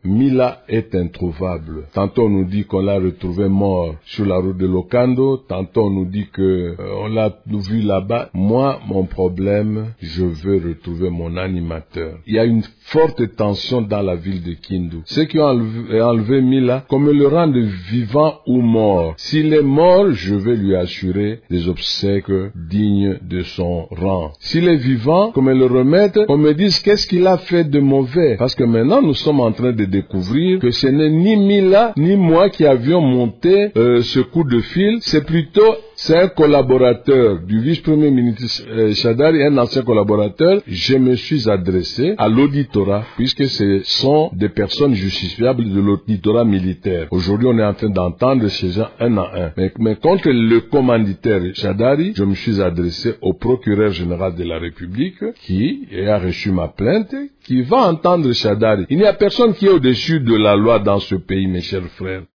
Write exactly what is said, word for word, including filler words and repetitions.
Mila est introuvable. Tantôt on nous dit qu'on l'a retrouvé mort sur la route de Lokando, tantôt on nous dit que euh, on l'a vu là-bas. Moi, mon problème, je veux retrouver mon animateur. Il y a une forte tension dans la ville de Kindu. Ceux qui ont enlevé, enlevé Mila, qu'on me le rende vivant ou mort. S'il est mort, je vais lui assurer des obsèques dignes de son rang. S'il est vivant, qu'on me le remette, qu'on me dise qu'est-ce qu'il a fait de mauvais. Parce que maintenant, nous sommes en train de découvrir que ce n'est ni Mila, ni moi qui avions monté euh, ce coup de fil. C'est plutôt, c'est un collaborateur du vice-premier ministre euh, Shadari, un ancien collaborateur. Je me suis adressé à l'auditorat, puisque ce sont des personnes justifiables de l'auditorat militaire. Aujourd'hui, on est en train d'entendre ces gens un à un. Mais, mais contre le commanditaire Shadari, je me suis adressé au procureur général de la République, qui a reçu ma plainte, qui va entendre Shadari. Il n'y a personne qui est au-dessus de la loi dans ce pays, mes chers frères.